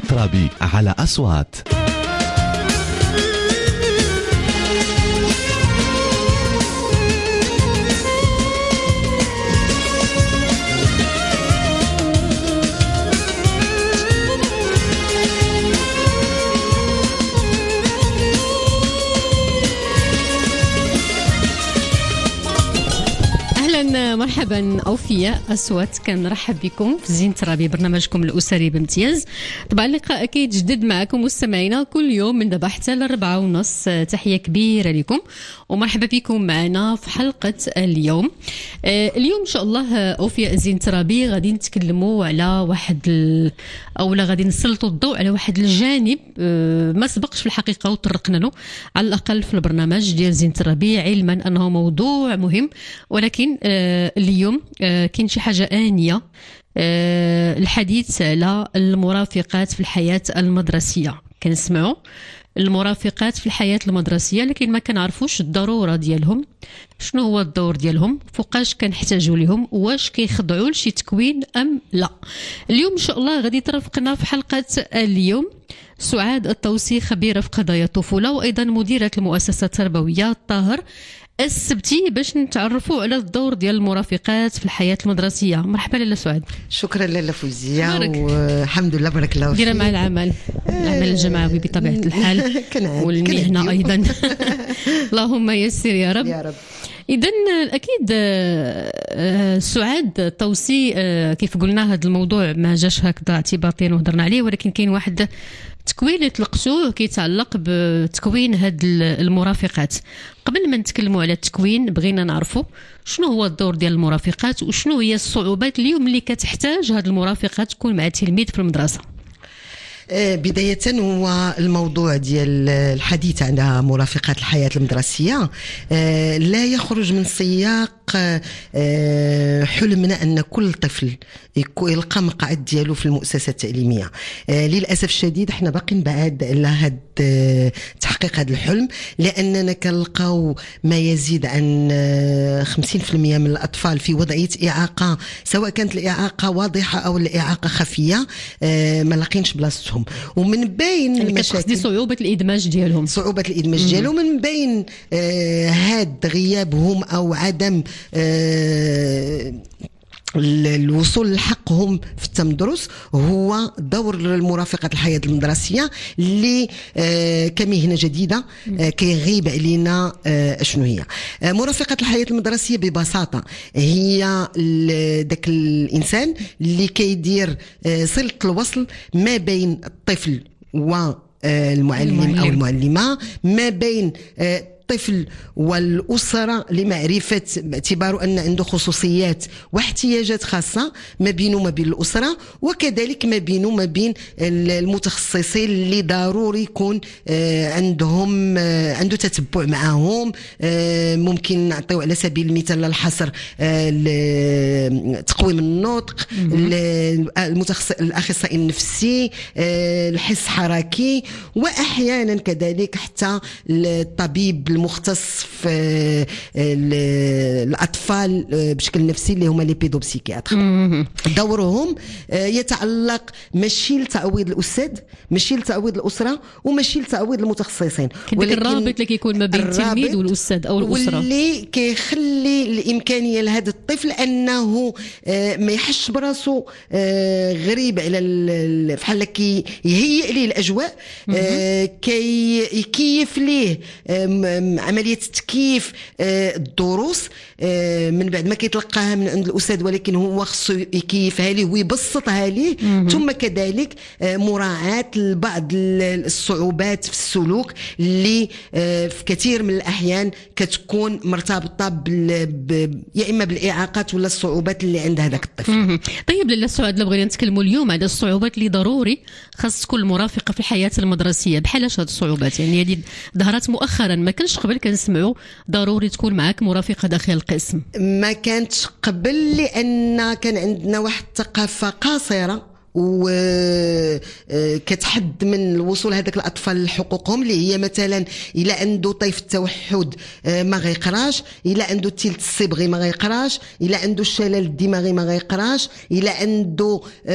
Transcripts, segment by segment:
زين ترابي على أصوات. مرحبا أوفياء أصوات، كنرحب بكم في زين ترابي، برنامجكم الأسري بامتياز. طبعا اللقاء أكيد جدد معكم مستمعينا كل يوم من دابا حتى ل4:30. تحية كبيرة لكم ومرحبا بكم معنا في حلقة اليوم. اليوم إن شاء الله أوفياء زين ترابي غادي نتكلموا على أولا غادي نسلطوا الضوء على واحد الجانب ما سبقش في الحقيقة وطرقنا له على الأقل في البرنامج ديال زين ترابي، علما أنه موضوع مهم، ولكن اليوم كاين شي حاجة آنية، الحديث على المرافقات في الحياة المدرسية. كنسمعوا المرافقات في الحياة المدرسية لكن ما كنعرفوش الضرورة ديالهم، شنو هو الدور ديالهم، فوقاش كنحتاجوا لهم، واش كيخضعوا لشي تكوين أم لا. اليوم إن شاء الله غادي ترافقنا في حلقة اليوم سعاد الطوسي، خبيرة في قضايا الطفولة وأيضا مديرة المؤسسة التربوية الطاهر السبتي، باش نتعرفوا على الدور ديال المرافقات في الحياة المدرسية. مرحبا لاله سعاد. شكرا لاله فوزية، والحمد لله بارك الله فيك. ديرها مع العمل الجماعوي بطبيعة الحال والمهنة أيضا. اللهم يسر يا رب يا رب. إذن أكيد سعاد الطوسي، كيف قلنا هذا الموضوع ما جاش هكذا اعتباطيا وهضرنا عليه، ولكن كاين واحد تكوين اللي طلقتوه كيتعلق بتكوين هاد المرافقات. قبل ما نتكلموا على التكوين بغينا نعرفوا شنو هو الدور ديال المرافقات وشنو هي الصعوبات اليوم اللي كتحتاج هاد المرافقات تكون مع التلميذ في المدرسة. بداية هو الموضوع ديال الحديث عن مرافقات الحياة المدرسية لا يخرج من سياق حلمنا أن كل طفل يلقى مقعد ديالو في المؤسسة التعليمية. للأسف الشديد احنا باقين بعاد على هذا تحقيق هذا الحلم، لأننا كنلقاو ما يزيد عن 50% من الأطفال في وضعية إعاقة، سواء كانت الإعاقة واضحة أو الإعاقة خفية، ما لاقينش بلاصتهم. ومن بين المشاكل صعوبة الإدماج ديالهم، من بين هاد غيابهم أو عدم الوصول لحقهم في التمدرس هو دور المرافقة الحياة المدرسية اللي كمهنة جديدة كيغيب علينا. شنو هي مرافقة الحياة المدرسية؟ ببساطة هي داك الإنسان اللي كيدير صلة الوصل ما بين الطفل والمعلم أو المعلمة، ما بين الطفل والأسرة لمعرفة، باعتباره أن عنده خصوصيات واحتياجات خاصة ما بينه وما بين الأسرة، وكذلك ما بينه وما بين المتخصصين اللي ضروري يكون عنده تتبع معهم. ممكن نعطيو على سبيل المثال الحصر تقويم النطق، الأخصائي النفسي، الحس حركي، وأحيانا كذلك حتى الطبيب المختص في الأطفال بشكل نفسي اللي هما لي بيدوبسيكياتر. دورهم يتعلق ماشي لتعويض الأستاذ، ماشي لتعويض الأسرة، وماشي لتعويض المتخصصين، ولكن الرابط اللي كيكون ما بين التلميذ والأستاذ أو الأسرة، واللي كيخلي الإمكانية لهذا الطفل أنه ما يحش براسو غريب على بحال يهيئ ليه الأجواء، يكيف ليه عملية تكييف الدروس من بعد ما كيتلقاها من عند الأستاذ، ولكن هو خصو يكيفها ليه ويبسطها ليه. ثم كذلك مراعاة بعض الصعوبات في السلوك اللي في كثير من الأحيان كتكون مرتبطة يا إما بالإعاقات ولا الصعوبات اللي عند هذاك الطفل. طيب لاله سعاد، لو بغينا نتكلموا اليوم على الصعوبات اللي ضروري خاص تكون مرافقة في الحياة المدرسية، بحال اش هاد الصعوبات؟ يعني هذه ظهرت مؤخرا، ما كانش قبل كنسمعوا ضروري تكون معك مرافقة داخل القسم. ما كانتش قبل لأن كان عندنا واحد الثقافة قاصرة وكتحد من الوصول هذاك الاطفال لحقوقهم، اللي هي مثلا الى عنده طيف التوحد ما غيقراش، الى عنده التلت الصبغي ما غيقراش، الى عنده الشلل الدماغي ما غيقراش، الى عنده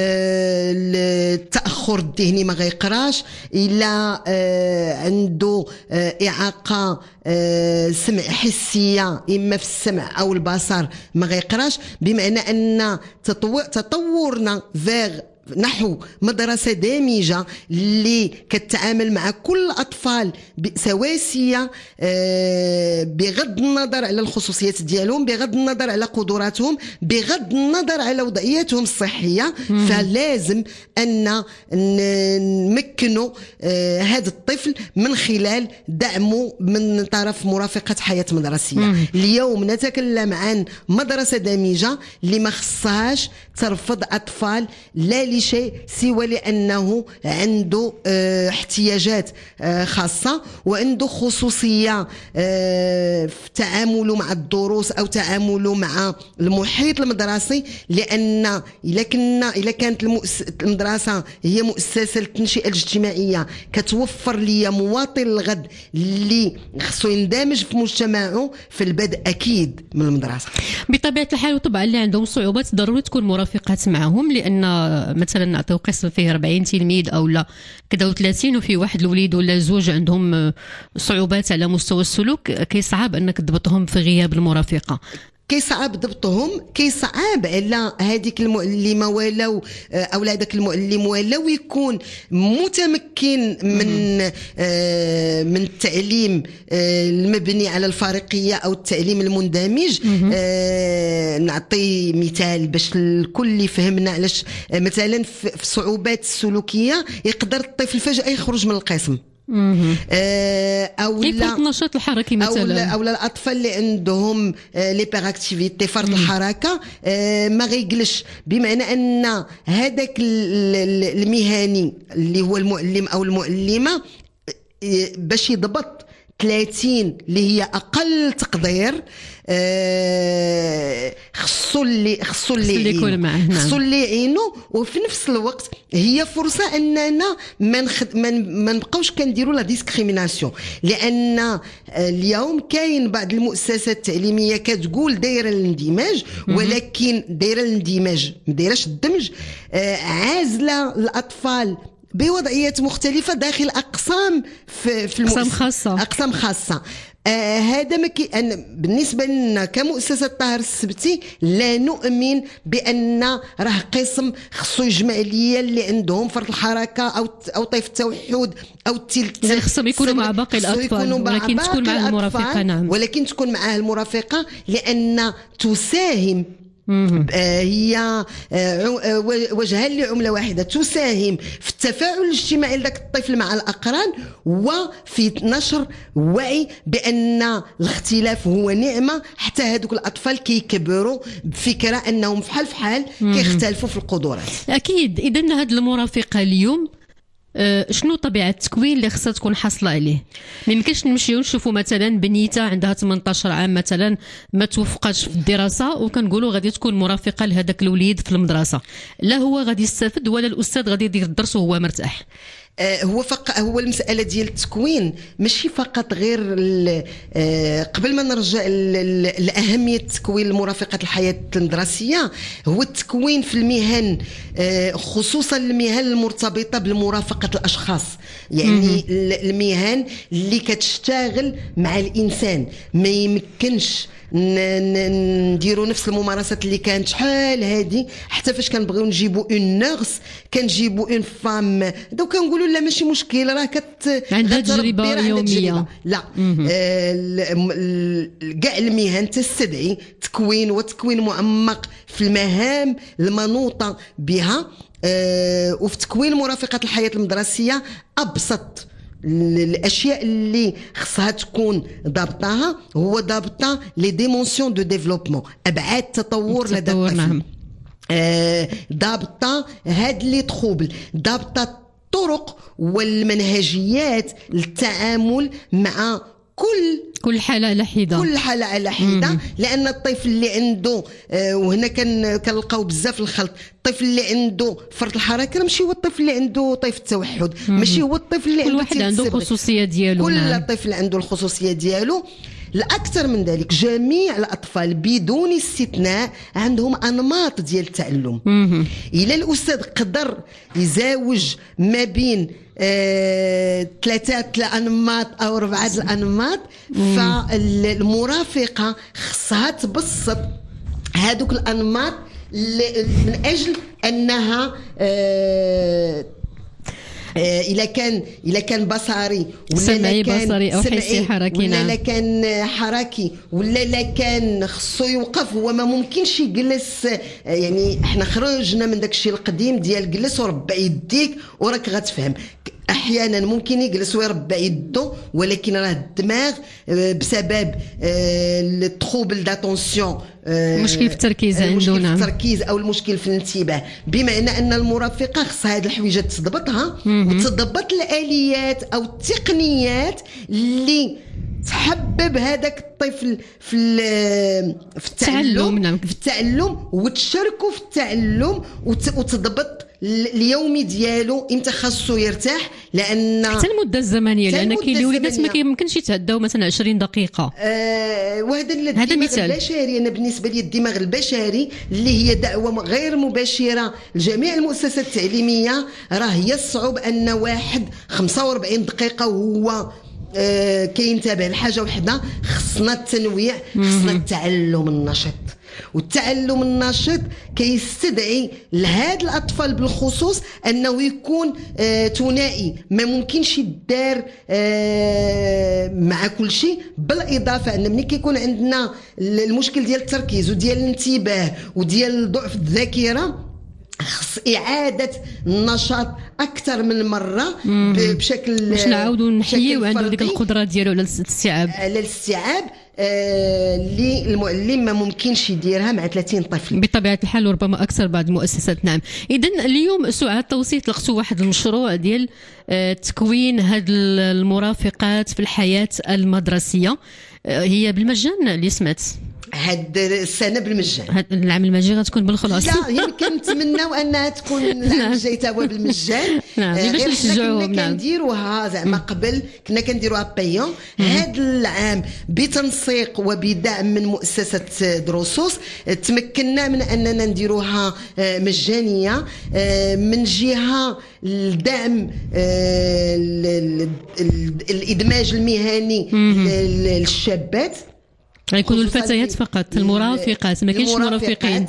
التاخر الذهني ما غيقراش، الى عنده اعاقه سمع حسيه اما في السمع او البصر ما غيقراش. بمعنى ان تطورنا نحو مدرسة دامجة اللي كتعامل مع كل الأطفال بسواسية، بغض النظر على الخصوصيات ديالهم، بغض النظر على قدراتهم، بغض النظر على وضعيتهم الصحية. فلازم أن نمكنوا هذا الطفل من خلال دعمه من طرف مرافقة حياة مدرسية. اليوم نتكلم عن مدرسة دامجة اللي ما خصهاش ترفض أطفال لا شيء سوى لأنه عنده احتياجات خاصة وعنده خصوصية في تعامله مع الدروس أو تعامله مع المحيط المدرسي. لأن إذا كانت المدرسة هي مؤسسة للتنشئة الاجتماعية كتوفر لي مواطن الغد اللي خصو يندمج في مجتمعه، في البدء أكيد من المدرسة بطبيعة الحال. وطبعا اللي عندهم صعوبات ضروري تكون مرافقات معهم، لأن مثلا نعطيو قسم فيه 40 تلميذ او لا كذا و30 وفي واحد الوليد ولا زوج عندهم صعوبات على مستوى السلوك، كيصعب انك تضبطهم في غياب المرافقه. كيصعب ضبطهم، كيصعب على هذيك المعلمه ولا او هذاك المعلم ولا يكون متمكن من التعليم المبني على الفارقيه او التعليم المندمج. نعطي مثال باش الكل يفهمنا علاش. مثلا في الصعوبات السلوكيه يقدر الطفل فجاه يخرج من القسم، او لا النشاط الحركي مثلا، او الاطفال اللي عندهم ليبر اكتيفيتي فرط الحركه ما غيجلش. بمعنى ان هذاك المهني اللي هو المعلم او المعلمه باش يضبط 30 اللي هي اقل تقدير خصو اللي يعينو. وفي نفس الوقت هي فرصه اننا ما نبقاوش كنديروا لا ديسكريميناسيون. لان اليوم كاين بعض المؤسسات التعليميه كتقول دايره الاندماج، ولكن دايره الاندماج ما دايرهش الدمج، عازله الاطفال بوضعيات مختلفة داخل أقسام في أقسام خاصة. هذا ما بالنسبة لنا كمؤسسة طاهر السبتي لا نؤمن بأن راه قسم خصو يجمع ليا اللي عندهم فرط الحركة أو طيف التوحد أو التلت، خصهم يكونوا مع باقي الأطفال، ولكن تكون مع المرافقة. نعم، ولكن تكون معاه المرافقة، لأن تساهم هي وجهان لعملة واحدة، تساهم في التفاعل الاجتماعي لذاك الطفل مع الأقران وفي نشر وعي بأن الاختلاف هو نعمة، حتى هذوك الأطفال كيكبروا بفكرة أنهم فحال كيختلفوا في القدرات. أكيد. إذن هذه المرافقة اليوم شنو طبيعة التكوين اللي خصها تكون حاصلة عليه؟ ما يمكنش نمشيو نشوفوا مثلا بنيته عندها 18 عام مثلا ما توفقاتش في الدراسة وكنقولوا غادي تكون مرافقة لهذاك الوليد في المدرسة، لا هو غادي يستافد ولا الأستاذ غادي يدير الدرس وهو مرتاح. هو المسألة ديال التكوين ماشي فقط غير قبل ما نرجع لأهمية تكوين مرافقة الحياة المدرسية، هو التكوين في المهن، خصوصا المهن المرتبطة بمرافقة الأشخاص. يعني المهن اللي كتشتغل مع الإنسان ما يمكنش نديروا نفس الممارسات اللي كانت شحال هذه. حتى فاش كنبغيو نجيبوا اون نيرس كنجيبوا اون فام دو كنقولوا لا ماشي مشكل راه عندها تجربه يوميه. لا كاع المهن تستدعي تكوين وتكوين معمق في المهام المنوطه بها. وفي تكوين مرافقه الحياه المدرسيه ابسط الاشياء اللي خصها تكون ضابطاها هو ضابطه لي ديمونسيون دو ديفلوبمون، ابعاد تطور لدى الطفل. نعم. ضابطه هاد لي تروبل، ضابطه الطرق والمنهجيات للتعامل مع كل حالة على حدة، كل حالة على حدة. لأن الطفل اللي عنده وهنا كنلقاو بزاف الخلط، الطفل اللي عنده فرط الحركة ماشي هو الطفل اللي عنده طيف التوحد، ماشي هو الطفل اللي كل واحد عنده الخصوصية ديالو. كل طفل عنده الخصوصية ديالو. الأكثر من ذلك جميع الأطفال بدون استثناء عندهم أنماط ديال التعلم. إلا الأستاذ قدر يزاوج ما بين 3 الأنماط أو 4 الأنماط، فالمرافقة خصها تبسط هذوك الأنماط من أجل أنها إلا كان بصري ولا بصري أو حسي حركي، ولا كان حركي ولا كان خصو يوقف، هو ما ممكنش يجلس. يعني احنا خرجنا من داكشي القديم ديال جلس وربع يديك وراك غتفهم. احيانا ممكن يجلس ويربع يدو، ولكن راه الدماغ بسبب التروبل داتونسيون، مشكل في التركيز عنده، المشكل في التركيز او المشكل في الانتباه، بمعنى ان المرافقه خصها هذه الحويجات تضبطها وتضبط الاليات او التقنيات اللي تحبب هذاك الطفل في التعلم، في التعلم وتشاركوا في التعلم وتضبط اليومي ديالو امتى خاصو يرتاح. لان حتى المده الزمنيه، لان كاين الوليدات ما يمكنش يتعداو مثلا 20 دقيقه. وهذا الدماغ البشري، انا بالنسبه لي الدماغ البشري اللي هي دعوه غير مباشره لجميع المؤسسات التعليميه، راه يصعب ان واحد 45 دقيقه وهو كينتبه لحاجه وحده. خصنا التنويع، خصنا التعلم النشط، والتعلم النشط كيستدعي لهاد الأطفال بالخصوص أنه يكون ثنائي، ما ممكنش يدار مع كل شيء. بالإضافة أن ملي كيكون عندنا المشكل ديال التركيز وديال الانتباه وديال ضعف الذاكرة، خص إعادة النشاط أكثر من مرة بشكل باش نعاودوا نحييو عنده ديك القدرة ديالو على الاستيعاب، اللي المعلم ما ممكنش يديرها مع 30 طفل بطبيعة الحال، وربما أكثر بعض المؤسسات. نعم. إذن اليوم سعاد توصيت لغتو واحد المشروع ديال تكوين هاد المرافقات في الحياة المدرسية، هي بالمجان اللي سمعت. هاد السنه بالمجان، هاد العام المجاني غتكون بالخلاص. لا يمكن نتمناو انها تكون العام الجاي تا هو بالمجان. باش نشجعوهم. كنا كنديروها زعما قبل، كنا كنديروها بايون. هاد العام بتنسيق وبدعم من مؤسسه دروسوس تمكنا من اننا نديروها مجانيه، من جهه الدعم الادماج المهني للشابات، يكونوا الفتيات فقط، المرافقات ما كاينش مرافقين،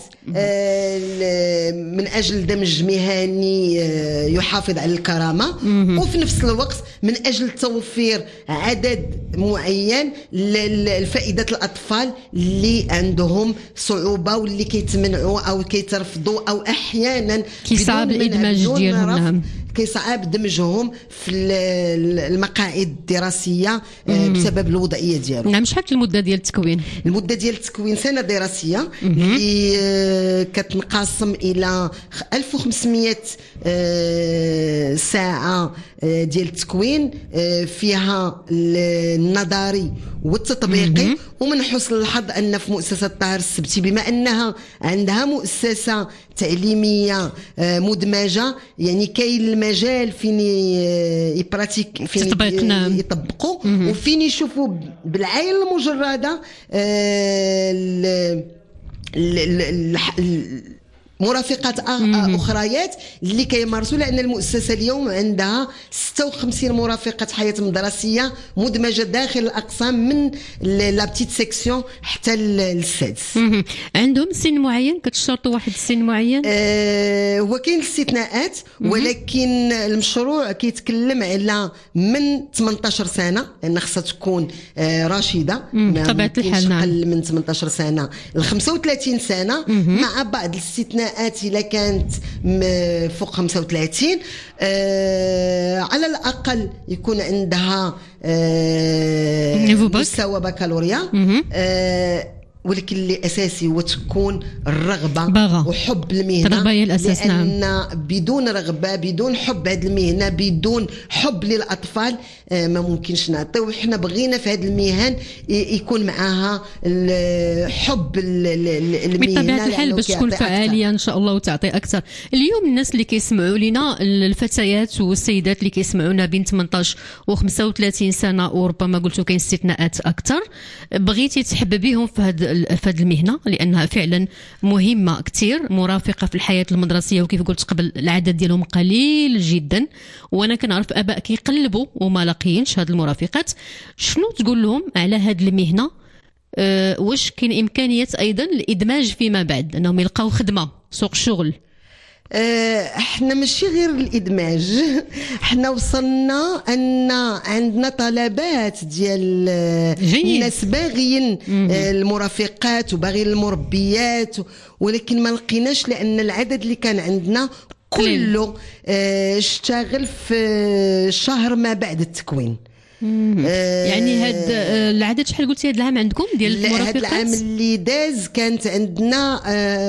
من اجل دمج مهني يحافظ على الكرامه، وفي نفس الوقت من اجل توفير عدد معين لفائده الاطفال اللي عندهم صعوبه واللي كيتمنعوا او كيترفضوا او احيانا كيصعب الادماج ديالهم. كيصعب دمجهم في المقاعد الدراسيه بسبب الوضعيه ديالهم. نعم. شحال المده ديال التكوين؟ المده ديال التكوين سنه دراسيه اللي كتنقسم الى 1500 ساعه ديال التكوين، فيها النظري والتطبيقي. ومن حسن الحظ ان في مؤسسه طاهر السبتي بما انها عندها مؤسسه تعليميه مدمجه، يعني كاين المجال فين يبراتيك، فين يطبقوا وفين يشوفوا بالعين المجرده مرافقات اخريات اللي كيمارسوا. لان المؤسسه اليوم عندها 56 مرافقه حياه مدرسيه مدمجه داخل الاقسام من لا بتيت سيكسيون حتى السادس. عندهم سن معين؟ كتشرطوا واحد السن معين؟ هو كاين استثناءات، ولكن المشروع كيتكلم على من 18 سنه، لان خصها تكون راشده بطبيعه الحال. اقل من 18 سنه ل 35 سنه، مع بعض الاستثناءات إذا كانت فوق 35. على الأقل يكون عندها مستوى بكالوريا. ولكن اللي اساسي هو تكون الرغبه باغا. وحب المهنه. الرغبة هي الأساس، لان نعم. بدون رغبه، بدون حب هذه المهنه، بدون حب للاطفال ما ممكنش نعطيو. وحنا بغينا في هذه المهن يكون معها حب المهنه بطبيعه الحال باش تكون فعاليه ان شاء الله وتعطي اكثر. اليوم الناس اللي كيسمعوا لنا، الفتيات والسيدات اللي كيسمعونا بين 18 و 35 سنه، وربما قلتوا كاين استثناءات اكثر، بغيتي تحببيهم في هذه المهنه لانها فعلا مهمه كثير، مرافقه في الحياه المدرسيه، وكيف قلت قبل العدد ديالهم قليل جدا، وانا كنعرف اباء كيقلبوا وما لاقيينش هذه المرافقات. شنو تقول لهم على هذه المهنه؟ واش كاين امكانيه ايضا الادماج فيما بعد انهم يلقاو خدمه سوق الشغل؟ احنا ماشي غير الادماج، احنا وصلنا ان عندنا طلبات ديال الناس باغيين المرافقات وباغيين المربيات، ولكن ما لقيناش لان العدد اللي كان عندنا كله اشتغل في شهر ما بعد التكوين. يعني هاد العدد شحال قلتي هاد العام عندكم ديال المرافقات؟ هاد العام اللي داز كانت عندنا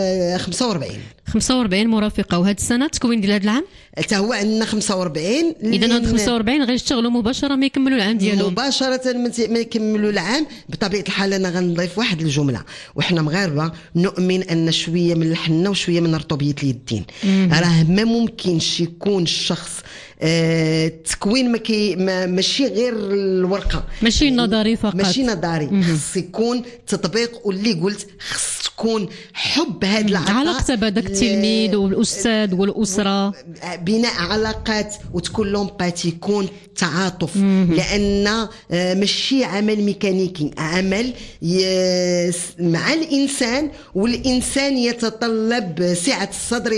45 مرافقه، وهاد السنه التكوين ديال هاد العام حتى هو عندنا 45. اذا هاد 45 غيشتغلوا مباشره ما يكملوا العام ديالهم، مباشره ما يكملوا العام. بطبيعه الحال انا غنضيف واحد الجمله، وحنا مغاربه نؤمن ان شويه من الحنه وشويه من رطوبيه اليدين. راه ما ممكنش يكون الشخص التكوين ماشي غير الورقه، ماشي نظري فقط، ماشي نظري، خص يكون تطبيق. واللي قلت خص تكون حب هذا العطاء، علاقه بهذاك التلميذ والاستاذ والاسره، بناء علاقات وتكون لومباتي، يكون تعاطف. لان ماشي عمل ميكانيكي، عمل مع الانسان، والانسان يتطلب سعه الصدر،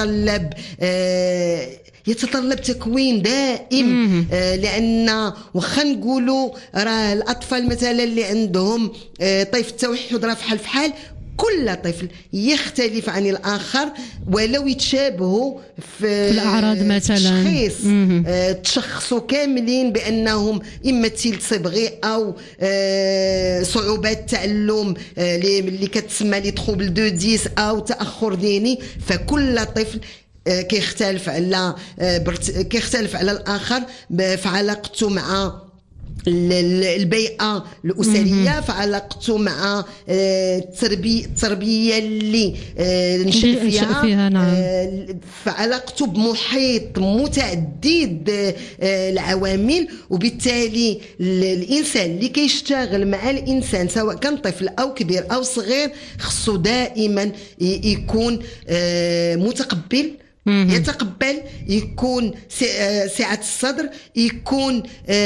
يتطلب تكوين دائم. لان واخا نقولوا راه الاطفال مثلا اللي عندهم طيف التوحد راه فحال كل طفل يختلف عن الآخر، ولو يتشابهوا في الأعراض مثلا، تشخيص تشخصوا كاملين بأنهم إما تيل صبغي أو صعوبات تعلم اللي كتسمى لي تروبل دو ديس أو تأخر ذهني. فكل طفل كيختلف على الآخر في علاقته مع البيئة الأسرية، في علاقته مع التربية اللي نشأ فيها، نعم. في علاقته بمحيط متعدد العوامل. وبالتالي الإنسان اللي كيشتغل مع الإنسان سواء كان طفل أو كبير أو صغير خصو دائما يكون متقبل، يتقبل، يكون سعة الصدر، يكون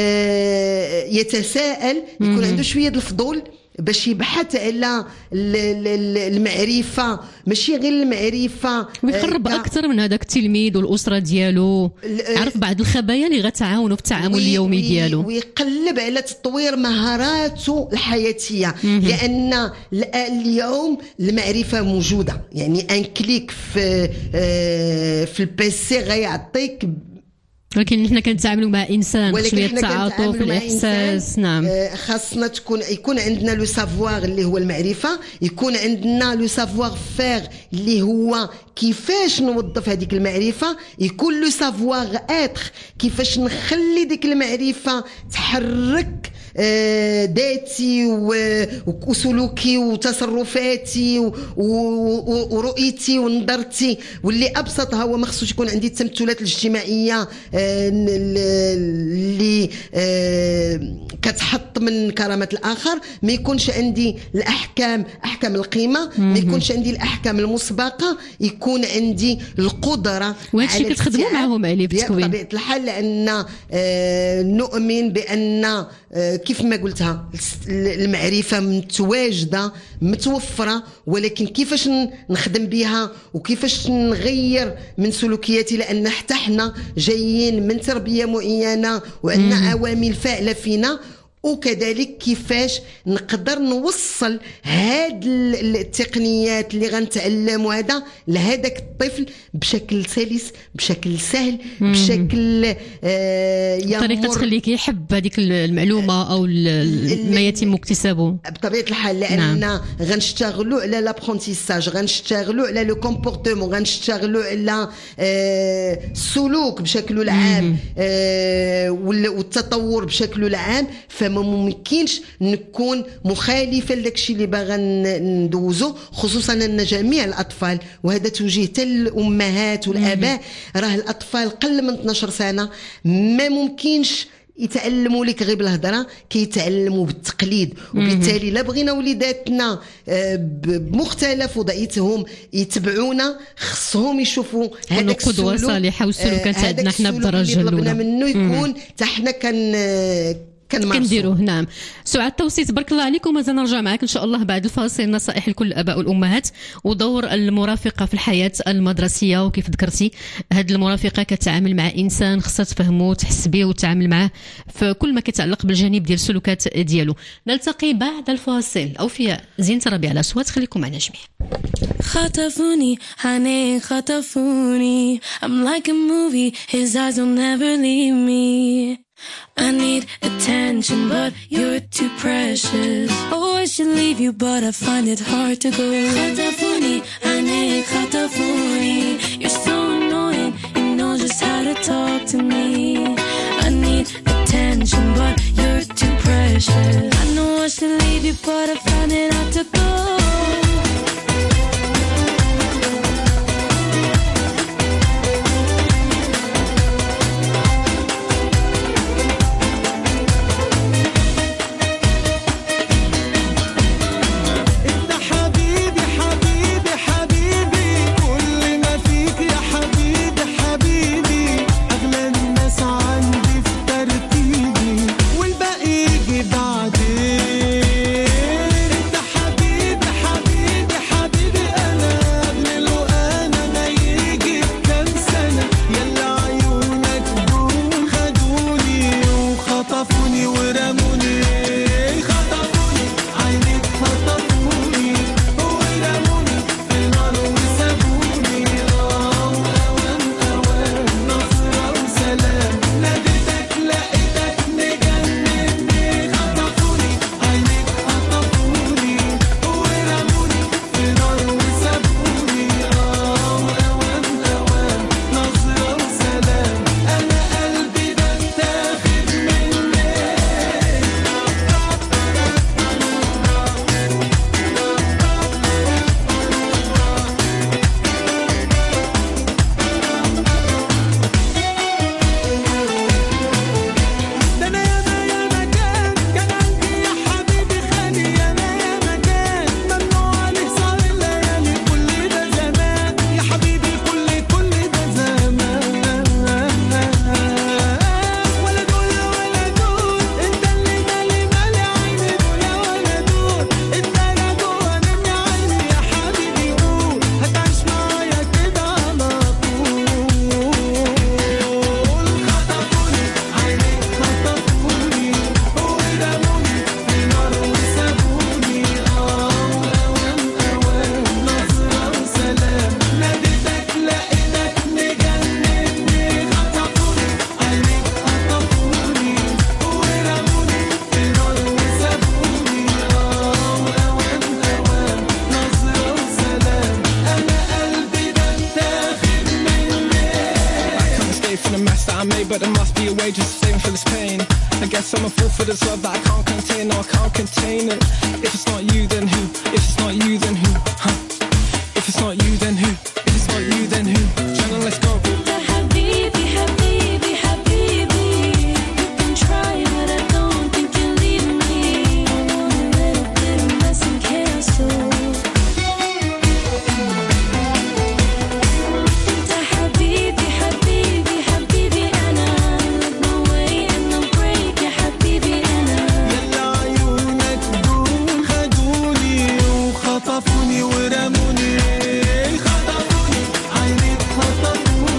يتساءل، يكون عنده شوية الفضول باش يبحث على المعرفة، ماشي غير المعرفة، ويقرب أكثر من هذاك التلميذ والأسرة ديالو، عرف بعض الخبايا اللي غتعاونوا في التعامل اليومي ديالو، ويقلب على تطوير مهاراته الحياتية. لأن اليوم المعرفة موجودة، يعني ان كليك في البيسي غيعطيك، ولكن نحن كنتعاملوا مع انسان شويه التعاطف الاحساس. نعم، خاصنا يكون عندنا لو سافوار اللي هو المعرفه، يكون عندنا لو سافوار فير اللي هو كيفاش نوظف هذيك المعرفه، يكون لو سافوار اتر كيفاش نخلي ديك المعرفه تحرك ذاتي وسلوكي وتصرفاتي ورؤيتي ونظرتي. واللي ابسطها هو ما خصوش يكون عندي التمثلات الاجتماعيه اللي كتحط من كرامه الاخر، ما يكونش عندي احكام القيمه، ما يكونش عندي الاحكام المسبقه، يكون عندي القدره. وهادشي كتخدموا معهم عليه في التكوين بطبيعه الحال، لان نؤمن بان كيف ما قلتها المعرفة متواجدة متوفرة، ولكن كيفاش نخدم بها وكيفاش نغير من سلوكياتي، لأن حتى حنا جايين من تربية معينة وعندنا عوامل فاعلة فينا، وكذلك كيفاش نقدر نوصل هاد التقنيات اللي غنتعلم هذا لهذاك الطفل بشكل سلس، بشكل سهل، بشكل طريقة تخليك يحب هذيك المعلومة أو ما يتم اكتسابه بطبيعة الحال. لأننا غنشتغلوا على لابرونتيساج، غنشتغلوا على لو كومبورتمون، غنشتغلوا على السلوك بشكله العام والتطور بشكله العام. فما ممكنش نكون مخالفة لداكشي اللي باغا ندوزو، خصوصا أن جميع الأطفال، وهذا توجيه حتى الأمهات والآباء، راه الأطفال قل من 12 سنة ما ممكنش يتعلموا لك غير بالهضره، كيتعلموا بالتقليد. وبالتالي لا بغينا وليداتنا بمختلف وضعيتهم يتبعونا، خصهم يشوفوا هذاك قدوه صالحه والسلوكات عندنا حنا بالدرجه الاولى، طلبنا منه يكون حتى حنا كنديروه. نعم. سعاد توسيت، بارك الله عليكم. مازال نرجع معك ان شاء الله بعد الفاصل، نصائح لكل الاباء والامهات ودور المرافقه في الحياه المدرسيه. وكيف ذكرتي هذه المرافقه كتعامل مع انسان خصها تفهمه وتحس به وتعامل معه في كل ما كيتعلق بالجانب ديال السلوكات ديالو. نلتقي بعد الفاصل. اوفياء زين ربيع على الاصوات، خليكم معنا جميعا. خطفوني honey خطفوني I'm like a movie his eyes will never leave me I need attention, but you're too precious. Oh, I should leave you, but I find it hard to go. خطفوني honey خطفوني You're so annoying, you know just how to talk to me. I need attention, but you're too precious. I know I should leave you, but I find it hard to go. But there must be a way just saving for this pain. I guess I'm a fool for this love that I can't contain. No, I can't contain it. If it's not you, then who? If it's not you, then who? Huh? If it's not you, then who? If it's not you, then who? Channel, let's go. حبيبي حبيبي حبيبي You can try but I don't think you'll leave me I want a little bit of mess and chaos انت حبيبي حبيبي حبيبي انا Look my way and I'll break يا حبيبي انا يلا عيونك دول خدوني وخطفوني ورموني خطفوني عينيك خطفوني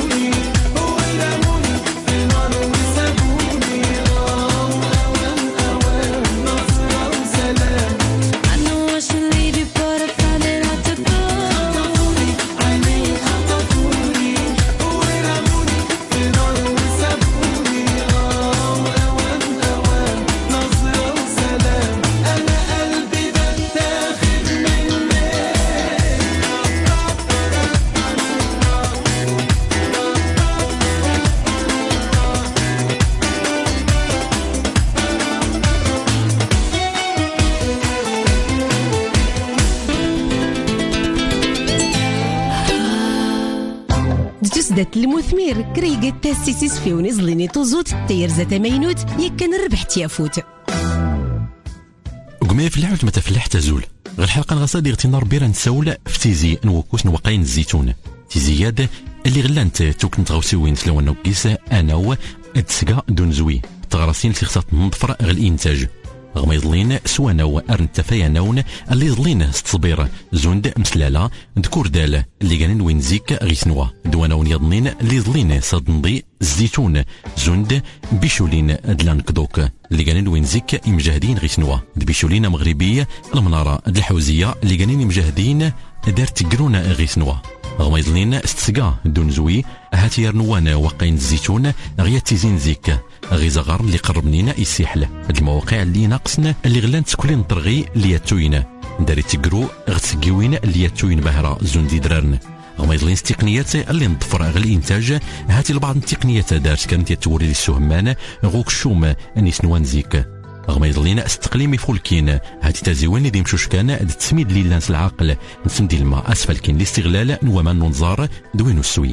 تسدات المثمير كريقة تاسيسيس في ونزليني توزوت تير زات مينوت يكن ربح تيافوت وقمي في اللعبة ما تفلح تزول غير الحلقة الغصة غتي نار بيرا نسول في تيزي نوكوس نوقاين الزيتون تيزياد اللي غلانت توك نتغوسيوين سلوان نوكيس انا و اتسقا دون زوي تغرسين في خصات نضفر غير الانتاج غما يضلين سوانا وارن تفاينون اللي يضلين ستصبير زوند مسلالة دكور دال اللي كانن وين زيك غيسنوا دوانون يضنين اللي يضلين صدنضي الزيتون زوند بيشولين دلان كدوك اللي كانن وين زيك مجاهدين غيسنوا بيشولين مغربية المنارة الحوزية اللي كانن مجاهدين دار تقرون غيسنوا غما يضلين ستسقا دون زوي هاتي يرنوان وقين الزيتون غيا تيزين زيك غي زغار اللي قرب منينا يسيحل هاد المواقع اللي ناقصنا اللي غلان تسكولين طرغي اللي ياتوين داري تقرو غتسقيوين اللي ياتوين بهرا زون دي درارن غما يضلين التقنيات اللي نضفر غير الانتاج هاتي لبعض التقنيات دارت كانت يتوري السهمان غوك شوم انيس نوان زيك غما يضلين استقليمي فولكين هاتي تازيوين اللي يمشوش كان تسميد ليلانس العقل نسمدي الماء اسفل كين الاستغلال نوما ننظار دوينو السوي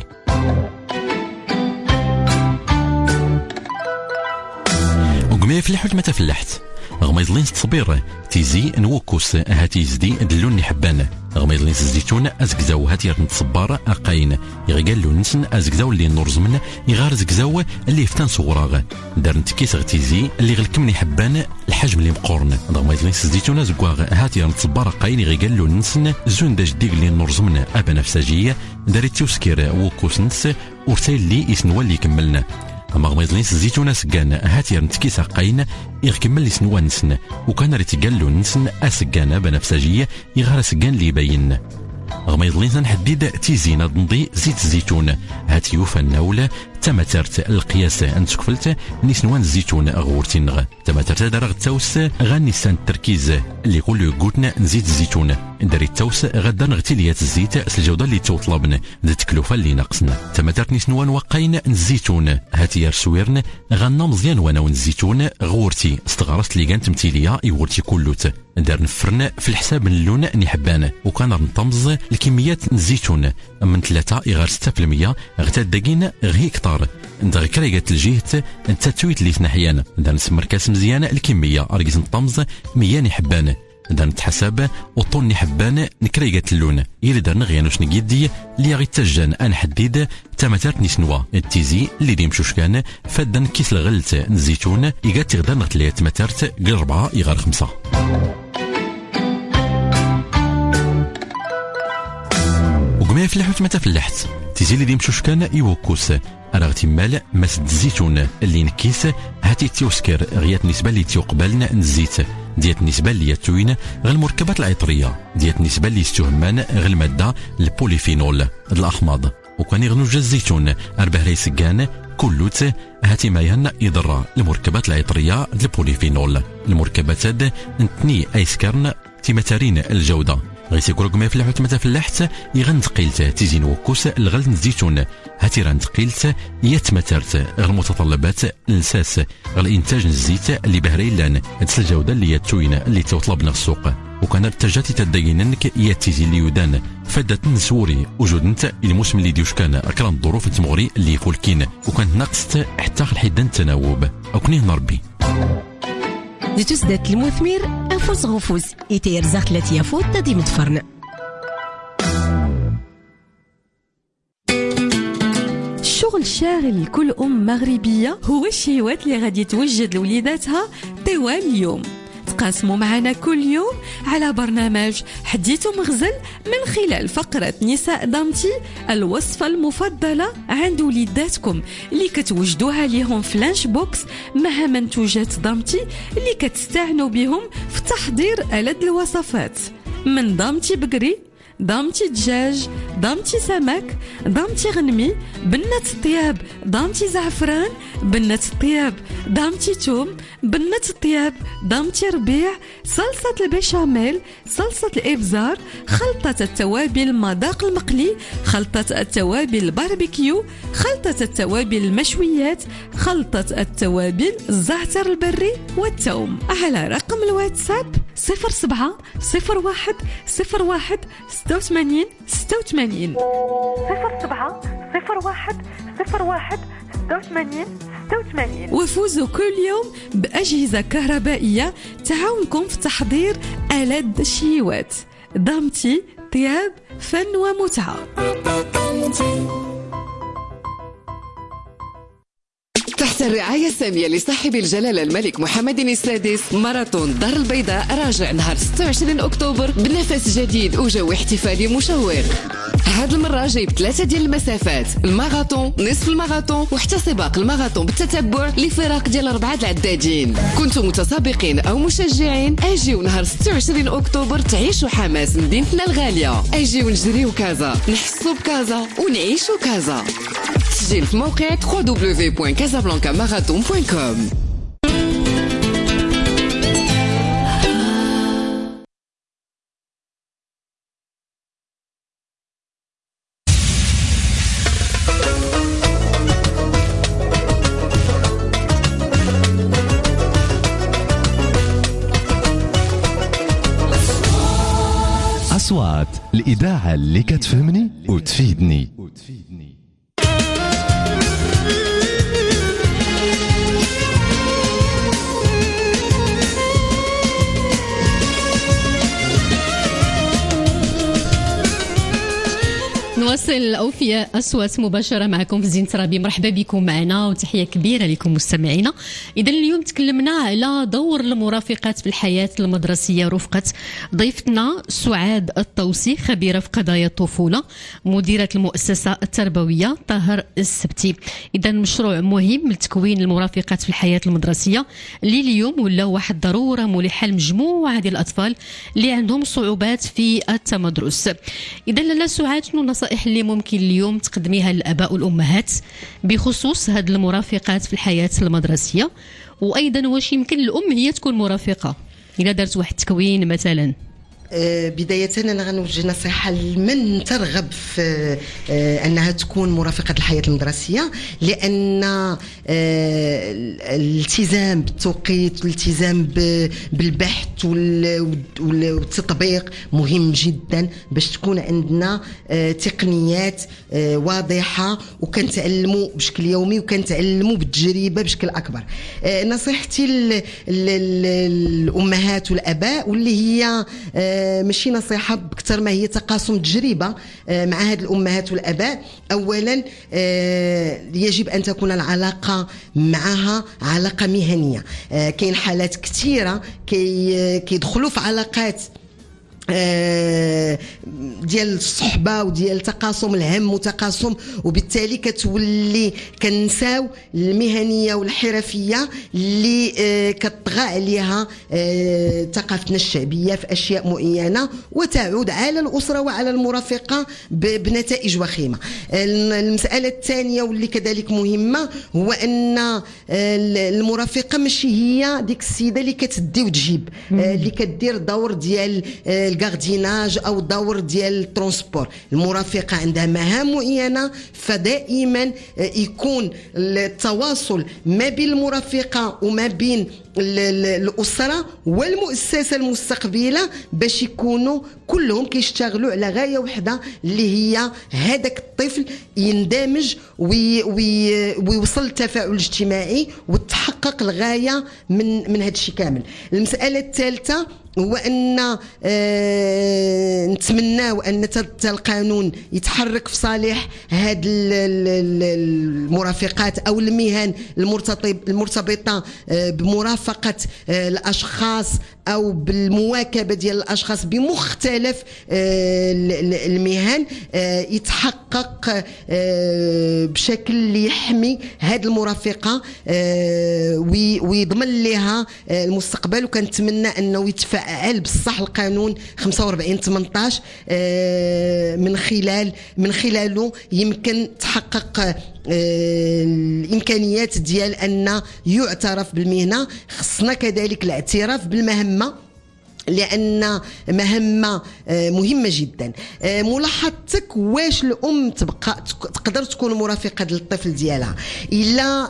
وقمي فلحت ما تفلحت غما يضلين تصبير تيزي نوكوس هاتي يزدي دلون حبان غما يضلين الزيتون ازكزاو هاتي نتصبر اقاين يغالو نسن ازكزاو اللي نرزمن يغار زكزاو اللي يفتن صغراغ دار نتكيس غتيزي اللي غلكمني حبان الحجم اللي مقورن غما يضلين الزيتون زكواغ هاتي نتصبر اقاين يغالو نسن زون داج ديك اللي نرزمن ابا نفساجيه داري تيوسكير وكوس نس ورسايل اللي يسنوا اللي كملنا اما غما يضلين الزيتون سكان هاتي نتكيس عقاين يغكمل لي سنوان نسن وكان ريتيقالو نسن اسكان بنفسجيه يغار سكان اللي يبين غما يضلين تنحدد تيزين نضي زيت الزيتون هاتي يوفى النولة تماترت القياس انتكفلت نسنوان الزيتون غورتين تماترت دار غتاوس غاني سان التركيز اللي يقول قوتنا نزيد الزيتون داري التاوس غدا نغتيليات الزيت الجوده اللي توطلبنا التكلفه اللي ناقصنا تماترت نسنوان وقاين الزيتون هاتي يرسويرن غنا مزيان وانا الزيتون غورتي استغرست لي كانت متيليا يورتي كلوت دار نفرن في الحساب اللون نحبان وكان نطمز الكميات الزيتون من 3 إغار 6% غتا داكين غي كتار انت غير كريقات الجهة انت تويت لي ثناحيان دا نسمر كاس مزيان الكمية ارقز نطمز 100 نحبان دا نتحسب وطون نحبان نكريقات اللون إلا دارنا غيانوش نقيدي اللي غي تجان انحديد تماترت نسنوا التيزي اللي ديمشوش كان فادن كيس الغلت الزيتون إيقات تغدر نغتلي تماترت غير 4 إغار 5 وقما يفلحوت ما تفلحت تيزي اللي ديمشوش كان يوكوس انا غتي مال مسد الزيتون اللي نكيس هاتي تيوسكر غيات نسبه اللي تيقبلنا نزيت ديت نسبه اللي يتوين غير المركبات العطريه ديت نسبه اللي يستهمان غير الماده البوليفينول الاحماض وكان يغنوج الزيتون 4 ريسكان كلوت هاتي ما يهنا يضر المركبات العطريه البوليفينول المركبات هاد نتني ايسكرن تيمتارين الجوده غيسي كروك ما يفلحوت ما تفلحت يغن تقيلت تيزين وكوس الغلت الزيتون هاتي ران تقيلت يتمترت غير المتطلبات الساس غير انتاج الزيت اللي بهريلان هادس الجوده اللي يتوين اللي توطلبنا السوق وكان ارتجاتي تديننك ياتيزي اللي يودان فادت نسوري وجود انت الموسم اللي ديوش كان اكرم الظروف التمغري اللي فولكين وكانت ناقصت حتى الحيدان التناوب او كنيه نربي دي تسدات المثمير أفوس غفوس إتير زغت التي يفوت تدي متفرن الشغل شاغل لكل أم مغربية هو الشهوات اللي غادي توجد لوليداتها طوال اليوم تقاسموا معنا كل يوم على برنامج حديث مغزل من خلال فقرة نساء دامتي الوصفة المفضلة عند وليداتكم اللي كتوجدوها ليهم في لانش بوكس مع منتوجات دامتي اللي كتستعنوا بهم في تحضير ألذ الوصفات من دامتي بقري دامتي دجاج دامتي سمك دامتي غنمي بنة الطياب دامتي زعفران بنة الطياب دامتي توم بنة الطياب دامتي ربيع صلصة البيشاميل صلصة الإبزار خلطة التوابل مذاق المقلي خلطة التوابل الباربيكيو خلطة التوابل المشويات خلطة التوابل الزعتر البري والثوم على رقم الواتساب 07 01 01 86 86 07 01 86. وفوزوا كل يوم بأجهزة كهربائية تعاونكم في تحضير ألذ الشيوات. دامتي، طياب، فن ومتعة. تحت الرعاية السامية لصاحب الجلالة الملك محمد السادس، ماراثون دار البيضاء راجع نهار 26 أكتوبر بنفس جديد وجو احتفالي مشوق. هاد المرة جايب 3 ديال المسافات: الماراثون، نصف الماراثون، وحتى سباق الماراثون بالتتبع لفرق ديال 4 العدادين. كنتم متسابقين أو مشجعين، أجيو نهار 26 أكتوبر تعيشوا حماس مدينتنا الغالية. أجيو نجريو كازا، نحسوا بكازا ونعيشوا كازا. تسجيل في موقع www.casablancamarathon.com. أصوات الإذاعة اللي كتفهمني وتفيدني. نواصل الأوفياء أصوات مباشرة معكم في زينة ربي. مرحبا بكم معنا وتحية كبيرة لكم مستمعينا. إذا اليوم تكلمنا على دور المرافقات في الحياة المدرسية رفقة ضيفتنا سعاد الطوسي، خبيرة في قضايا الطفولة، مديرة المؤسسة التربوية طاهر السبتي. إذا مشروع مهم لتكوين المرافقات في الحياة المدرسية اللي اليوم ولا واحد ضرورة ملحة لمجموعة ديال الأطفال اللي عندهم صعوبات في التمدرس. إذا لاله سعاد، شنو النصائح اللي ممكن اليوم تقدميها للآباء والأمهات بخصوص هذه المرافقات في الحياة المدرسية؟ وأيضا واش يمكن الأم هي تكون مرافقة إذا دارت واحد التكوين مثلا؟ بداية أنا غنوجه نصيحة لمن ترغب في أنها تكون مرافقة الحياة المدرسية، لأن الالتزام بالتوقيت والالتزام بالبحث والتطبيق مهم جدا باش تكون عندنا تقنيات واضحة وكنتعلموا بشكل يومي وكنتعلموا بالتجربة بشكل أكبر. نصيحتي للأمهات والآباء واللي هي ماشي نصيحة بكثر ما هي تقاسم تجربة مع هاد الأمهات والآباء. أولا يجب أن تكون العلاقة معها علاقة مهنية. كاين حالات كثيرة كيدخلوا في علاقات ديال الصحبه وديال تقاسم الهم وتقاسم، وبالتالي كتولي كنساو المهنيه والحرفيه اللي كتطغى عليها ثقافتنا الشعبيه في اشياء معينه وتعود على الاسره وعلى المرافقه بنتائج وخيمه. المساله الثانيه واللي كذلك مهمه هو ان المرافقه ماشي هي ديك السيده اللي كتدي وتجيب، اللي كدير دور ديال الغارديناج او دور ديال الترونسبور. المرافقه عندها مهام معينه، فدائما يكون التواصل ما بين المرافقه وما بين الأسرة والمؤسسة المستقبلة باش يكونوا كلهم كيشتغلوا على غاية واحدة اللي هي هذاك الطفل يندمج ويوصل للتفاعل الاجتماعي وتحقق الغاية من هذا الشيء كامل. المسألة الثالثة هو أن نتمناو أن القانون يتحرك في صالح هاد المرافقات أو المهن المرتبطة بمرافقة الأشخاص أو بالمواكبة ديال الأشخاص بمختلف المهن، يتحقق بشكل اللي يحمي هاد المرافقة ويضمن لها المستقبل. وكنتمنى أنه يتفعل بصح القانون 45/18 من خلاله يمكن تحقق الإمكانيات ديال أن يعترف بالمهنة. خصنا كذلك الاعتراف بالمهمة لأن مهمة مهمة جدا. ملاحظتك واش الأم تقدر تكون مرافقة للطفل ديالها إلا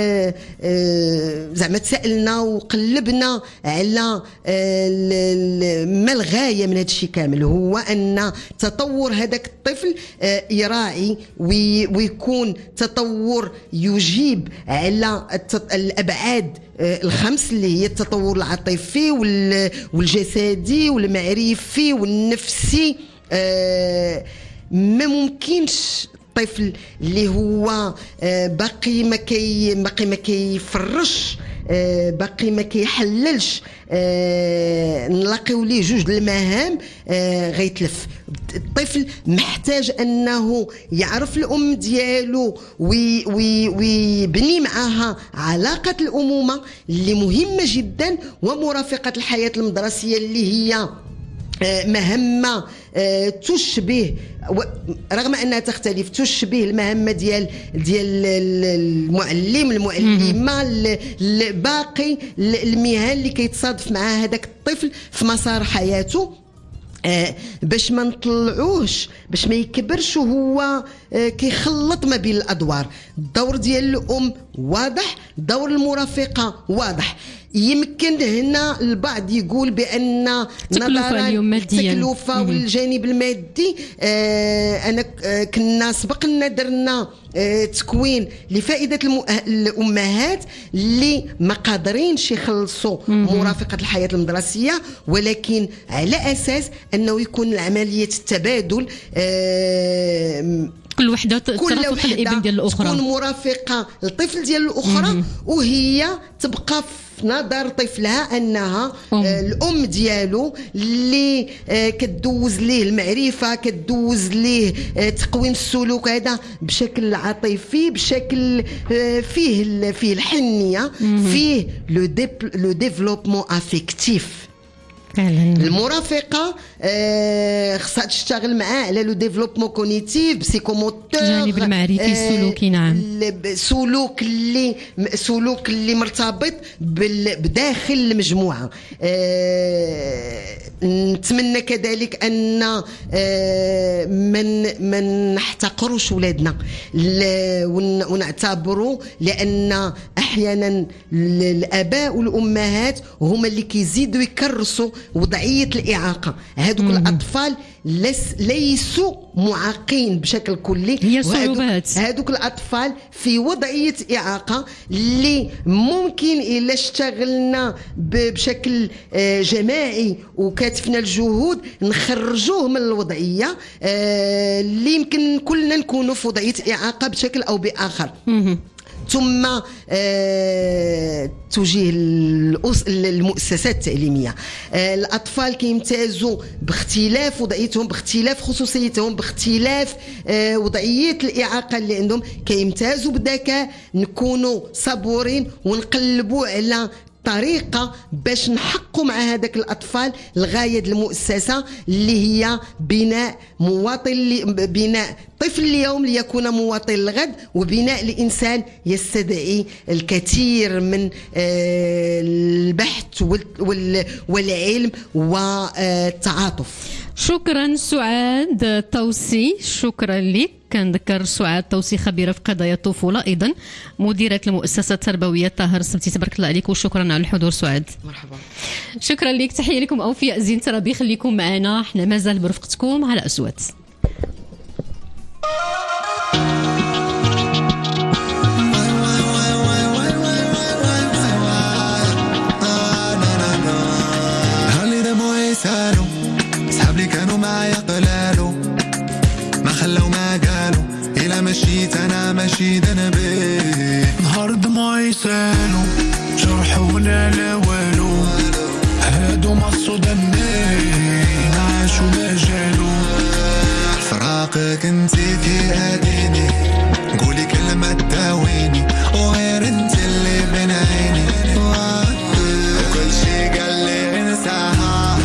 زعما تسألنا وقلبنا على ما الغاية من هذا الشيء كامل، هو أن تطور هذاك الطفل يراعي ويكون تطور يجيب على الأبعاد الخمس اللي هي التطور العاطفي والجسدي والمعرفي والنفسي. ما ممكنش الطفل اللي هو باقي ما كيفرش، باقي ما كيحللش، نلاقيو ليه جوج المهام غيتلف. الطفل محتاج انه يعرف الام ديالو ويبني معها علاقه الامومه اللي مهمه جدا، ومرافقه الحياه المدرسيه اللي هي مهمة تشبه، رغم أنها تختلف، تشبه المهمة ديال المعلمة باقي المهن اللي كيتصادف مع هذاك الطفل في مسار حياته، باش ما نطلعوش، باش ما يكبرش وهو كيخلط ما بين الأدوار. الدور ديال الأم واضح، دور المرافقة واضح. يمكن هنا البعض يقول بأن نظرا التكلفة والجانب المادي، أنا كنا سبقنا درنا تكوين لفائدة الأمهات اللي ما قادرينش يخلصوا مرافقة الحياة المدرسية، ولكن على أساس أنه يكون العملية التبادل، كل وحده ترافق الابن ديال الاخرى، تكون مرافقه للطفل ديال الاخرى، وهي تبقى في نظر طفلها انها الام ديالو اللي كتدوز ليه المعرفه، كتدوز ليه تقويم السلوك هذا بشكل عاطفي، بشكل فيه الحنيه، فيه لو ديفلوبمون افيكتيف. المرافقه خصها تشتغل معاه على لو ديفلوبمون كوغنيتيف بسيكوموتور، الجانب المعرفي السلوكي. نعم، سلوك اللي مرتبط بداخل المجموعه. نتمنى كذلك ان من نحتقروش ولادنا ونعتبروا، لان احيانا الاباء والامهات هما اللي كيزيدوا يكرسوا وضعيه الاعاقه. هذوك الاطفال ليسوا معاقين بشكل كلي، هي صعوبات. هذوك الاطفال في وضعيه اعاقه اللي ممكن الا اشتغلنا بشكل جماعي وكاتفنا الجهود نخرجوه من الوضعيه اللي يمكن كلنا نكونوا في وضعيه اعاقه بشكل او باخر. ثم توجيه المؤسسات التعليميه. الأطفال كيمتازوا باختلاف وضعيتهم، باختلاف خصوصيتهم، باختلاف وضعية الإعاقة اللي عندهم، كيمتازوا بالذكاء. نكونوا صبورين ونقلبوا على طريقة باش نحققوا مع هذاك الأطفال الغاية المؤسسة اللي هي بناء بناء طفل اليوم ليكون مواطن الغد، وبناء الإنسان يستدعي الكثير من البحث والعلم والتعاطف. شكرا سعاد توسي، شكرا لك. كنذكر سعاد توسي خبيرة في قضايا الطفولة، أيضا مديرة المؤسسة التربوية طاهر السبتي. تبارك الله عليك وشكرا على الحضور سعاد. مرحبا. شكرا لك. تحية لكم أوفياء زين ترابي، خليكم معنا، احنا مازال برفقتكم على أصوات. صحابي كانوا معايا قلالو، ما خلوا ما قالوا، إلا مشيت أنا ماشي ذنبي. نهار دموعي سالوا، جرحونا لا والو، هادو مقصود النين عاشوا ما جالو. فراقك انتي كي هاديني، قولي كلمة تداويني، وغير انت اللي بين عيني، وكل شي قال لي انساها،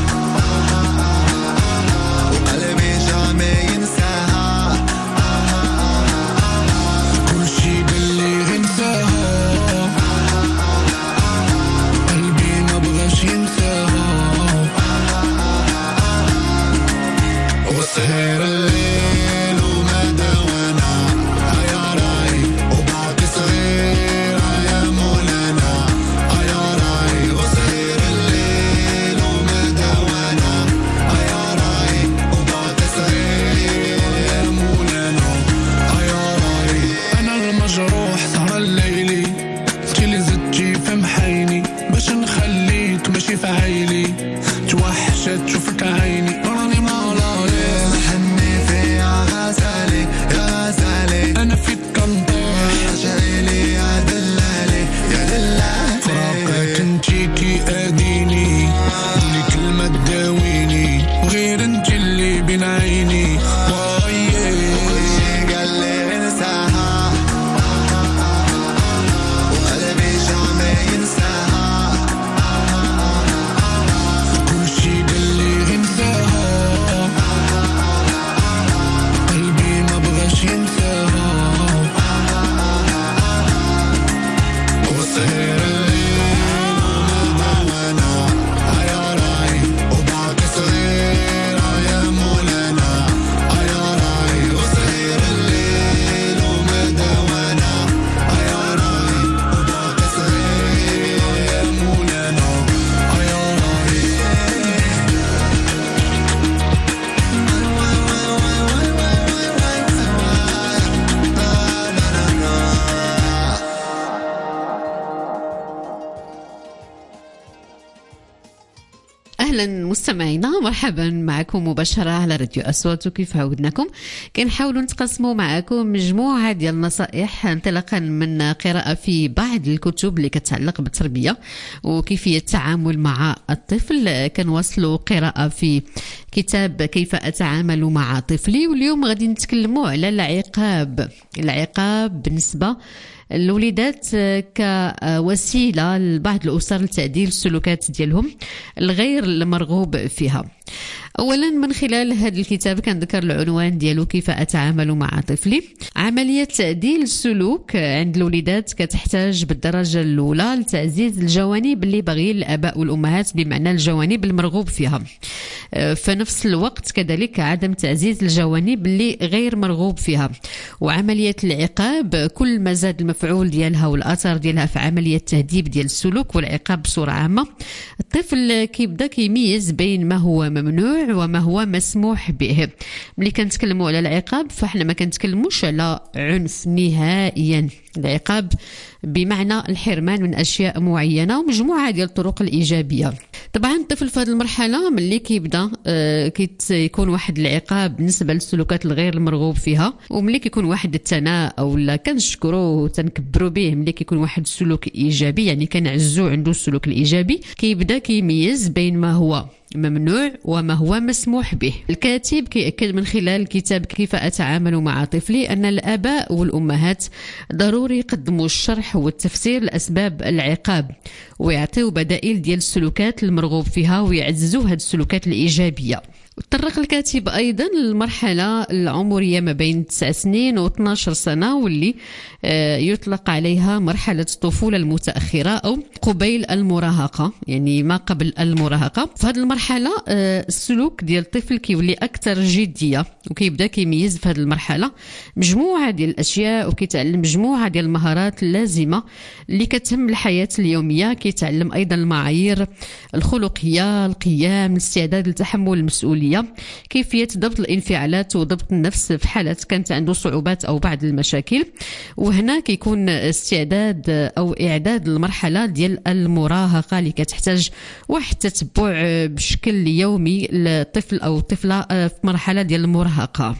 كيف عيلي توحشت شوفك عيني راني مالالي محني فيها غزالي يا غزالي أنا فيك كنطيح شايلي يا دلالي يا دلالي فراقك انتي كي أديني اللي كلمة تداويني وغير انتي اللي بين عيني أهلا مستمعينا، مرحبا معكم مباشرة على راديو أصوات. وكيف عودناكم كنحاولوا نتقسموا معكم مجموعة ديال النصائح انطلاقا من قراءة في بعض الكتب اللي كتعلق بالتربية وكيفية التعامل مع الطفل. كنواصلوا قراءة في كتاب كيف أتعامل مع طفلي، واليوم غادي نتكلموا على العقاب بالنسبة الوليدات كوسيلة لبعض الأسر لتعديل السلوكات ديالهم الغير المرغوب فيها. أولا من خلال هذا الكتاب كنذكر العنوان ديالو كيف أتعامل مع طفلي. عملية تعديل السلوك عند الوليدات كتحتاج بالدرجة الأولى لتعزيز الجوانب اللي باغيين الآباء والأمهات، بمعنى الجوانب المرغوب فيها، في نفس الوقت كذلك عدم تعزيز الجوانب اللي غير مرغوب فيها. وعملية العقاب كل ما زاد المفعول ديالها والأثر ديالها في عملية تهذيب ديال السلوك والعقاب بصورة عامة، الطفل كيبدا كيميز بين ما هو ممنوع وما هو مسموح به. ملي كنتكلموا على العقاب فاحنا ما كنتكلموش على عنف نهائيا. العقاب بمعنى الحرمان من أشياء معينة ومجموعة ديال الطرق الإيجابية. طبعا الطفل في هذه المرحلة ملي كيبدا كيكون واحد العقاب بالنسبة للسلوكات الغير المرغوب فيها، وملي كيكون واحد الثناء أو كنشكروه وتنكبروا به ملي كيكون واحد السلوك إيجابي، يعني كنعزو عنده السلوك الإيجابي، كيبدا كيميز بين ما هو ممنوع وما هو مسموح به. الكاتب كيأكد من خلال كتاب كيف أتعامل مع طفلي أن الآباء والأمهات ضروري يقدموا الشرح والتفسير لأسباب العقاب ويعطيوا بدائل ديال السلوكات المرغوب فيها ويعززوا هذه السلوكات الإيجابية. وتطرق الكاتب أيضا للمرحلة العمرية ما بين 9 سنين و12 سنة واللي يطلق عليها مرحلة الطفولة المتأخرة أو قبيل المراهقة، يعني ما قبل المراهقة. في هذه المرحلة السلوك ديال الطفل كيولي أكثر جدية وكيبدا كيميز في هذه المرحلة مجموعة ديال الأشياء وكيتعلم مجموعة ديال المهارات اللازمة اللي كتهم الحياة اليومية. كيتعلم أيضا المعايير الخلقية، القيام، الاستعداد لتحمل المسؤولية، كيفية ضبط الانفعالات وضبط النفس في حالة كانت عنده صعوبات أو بعض المشاكل. وهنا كيكون استعداد أو إعداد المرحلة ديال المراهقة اللي كتحتاج واحد تتبع بشكل يومي للطفل أو الطفلة في مرحلة ديال المراهقة.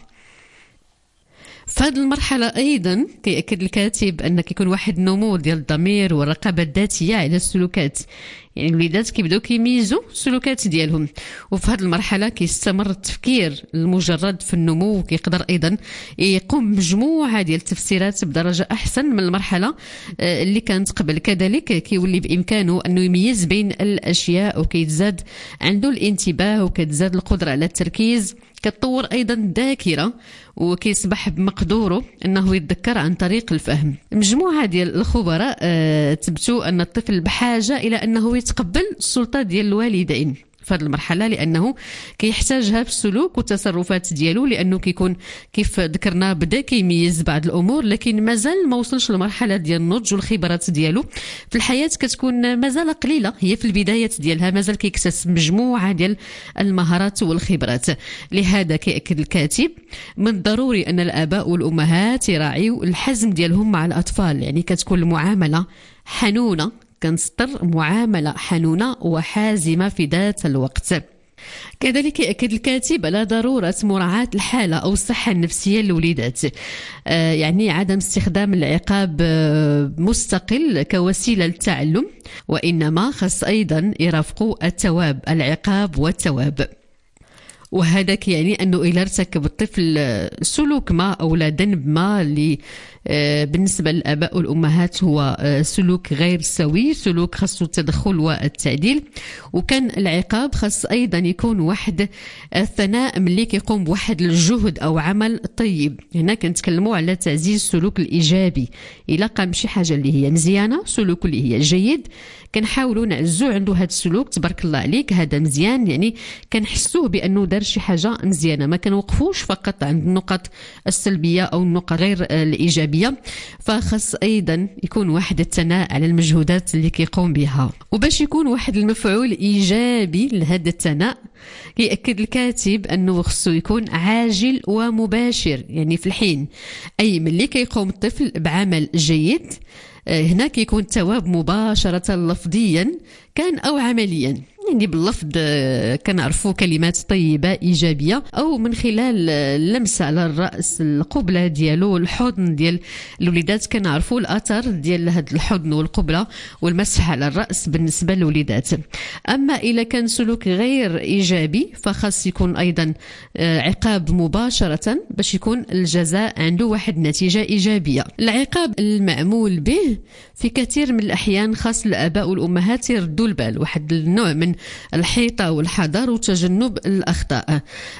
في هذه المرحلة أيضا كيأكد الكاتب أن كيكون واحد النمو ديال الضمير والرقابة الذاتية على السلوكات، يعني الوليدات كيبداو كيميزوا السلوكات ديالهم. وفي هذه المرحلة كيستمر التفكير المجرد في النمو، وكيقدر أيضا يقوم بمجموعة ديال التفسيرات بدرجة أحسن من المرحلة اللي كانت قبل. كذلك كيولي بإمكانه أنه يميز بين الأشياء وكيتزاد عنده الانتباه وكتزاد القدرة على التركيز. كتطور أيضا الذاكرة وكيصبح بمقدوره أنه يتذكر عن طريق الفهم. مجموعة ديال الخبراء تبتوا أن الطفل بحاجة إلى أنه يتقبل السلطة ديال الوالدين في هذه المرحلة، لأنه كيحتاجها في السلوك والتصرفات ديالو، لأنه كيكون كيف ذكرنا بدا كيميز بعض الأمور لكن مازال ما وصلش للمرحلة ديال النضج، والخبرات ديالو في الحياة كتكون مازال قليلة، هي في البدايات ديالها، مازال كيكتسب مجموعة ديال المهارات والخبرات. لهذا كيأكد الكاتب من الضروري أن الآباء والأمهات يراعيوا الحزم ديالهم مع الأطفال، يعني كتكون المعاملة حنونة كنسطر معاملة حنونة وحازمة في ذات الوقت. كذلك يأكد الكاتب على ضرورة مراعاة الحالة أو الصحة النفسية للوليدات، يعني عدم استخدام العقاب مستقل كوسيلة للتعلم، وإنما خاص أيضا يرافقوا التواب، العقاب والتواب. وهذاك يعني أنه إذا ارتكب الطفل سلوك ما أو لا ذنب ما اللي بالنسبة للآباء والأمهات هو سلوك غير سوي، سلوك خاصه التدخل والتعديل، وكان العقاب خاص أيضا يكون واحد الثناء ملي كيقوم بواحد الجهد أو عمل طيب. هنا كنتكلموا على تعزيز السلوك الإيجابي، إلا قام بشي حاجة اللي هي مزيانة، سلوك اللي هي جيد، كنحاولوا نعزو عنده هذا السلوك، تبارك الله عليك هذا مزيان، يعني كنحسوه بأنه دار شي حاجة مزيانة، ما كنوقفوش فقط عند النقط السلبية أو النقط غير الإيجابية. فخص أيضا يكون واحد الثناء على المجهودات اللي كيقوم بها. وباش يكون واحد المفعول إيجابي لهذا الثناء يأكد الكاتب أنه خصو يكون عاجل ومباشر، يعني في الحين، أي ملي كيقوم الطفل بعمل جيد هنا كيكون التواب مباشرة لفظيا كان أو عمليا، يعني باللفظ كنعرفوا كلمات طيبة إيجابية، أو من خلال اللمسة على الرأس، القبلة ديالو، الحضن ديال الوليدات، كنعرفوا الأثر ديال هذا الحضن والقبلة والمسح على الرأس بالنسبة للوليدات. أما إذا كان سلوك غير إيجابي فخاص يكون أيضا عقاب مباشرة باش يكون الجزاء عنده واحد نتيجة إيجابية. العقاب المعمول به في كثير من الأحيان خاص الآباء والأمهات يردوا البال، واحد النوع من الحيطة والحذر وتجنب الأخطاء.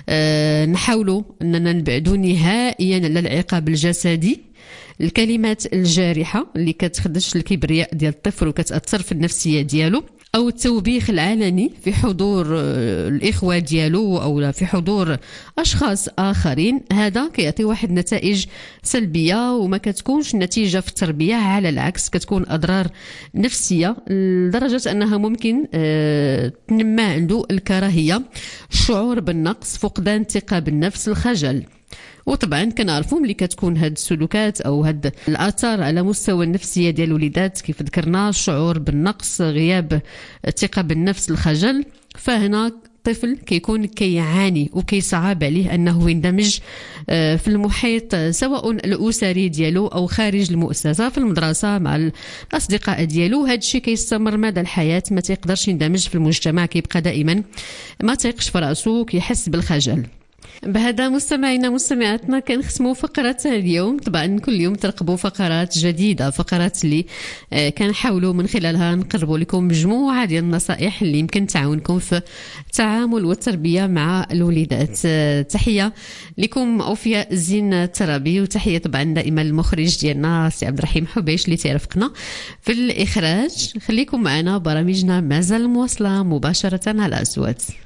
نحاولوا أننا نبعدوا نهائيا على العقاب الجسدي، الكلمات الجارحة اللي كتخدش الكبرياء ديال الطفل وكتأثر في النفسية ديالو، أو التوبيخ العلني في حضور الإخوة ديالو أو في حضور أشخاص آخرين. هذا كيعطي واحد نتائج سلبية وما كتكونش نتيجة في التربية، على العكس كتكون أضرار نفسية لدرجة أنها ممكن تنمى عنده الكراهية، الشعور بالنقص، فقدان الثقة بالنفس، الخجل. وطبعا كنعرفوا ملي كتكون هاد السلوكات او هاد الاثار على مستوى النفسيه ديال الوليدات كيف ذكرنا، الشعور بالنقص، غياب الثقه بالنفس، الخجل، فهنا الطفل كيكون كيعاني وكيصعب عليه انه يندمج في المحيط سواء الاسري ديالو او خارج المؤسسه، في المدرسه مع الاصدقاء ديالو. هذا الشيء كيستمر مدى الحياه، ما تيقدرش يندمج في المجتمع، كيبقى دائما ما تيقش في راسو، كيحس بالخجل. بهذا مستمعينا مستمعاتنا كنختموا فقرة اليوم. طبعا كل يوم ترقبوا فقرات جديدة، فقرات اللي كنحاولوا من خلالها نقربوا لكم مجموعة ديال النصائح اللي يمكن تعاونكم في التعامل والتربية مع الوليدات. تحية لكم أوفياء الزين الترابي، وتحية طبعا دائما المخرج ديالنا سي عبد الرحيم حبيش اللي تيرفقنا في الإخراج. خليكم معنا، برامجنا مازال مواصلة مباشرة على أصوات.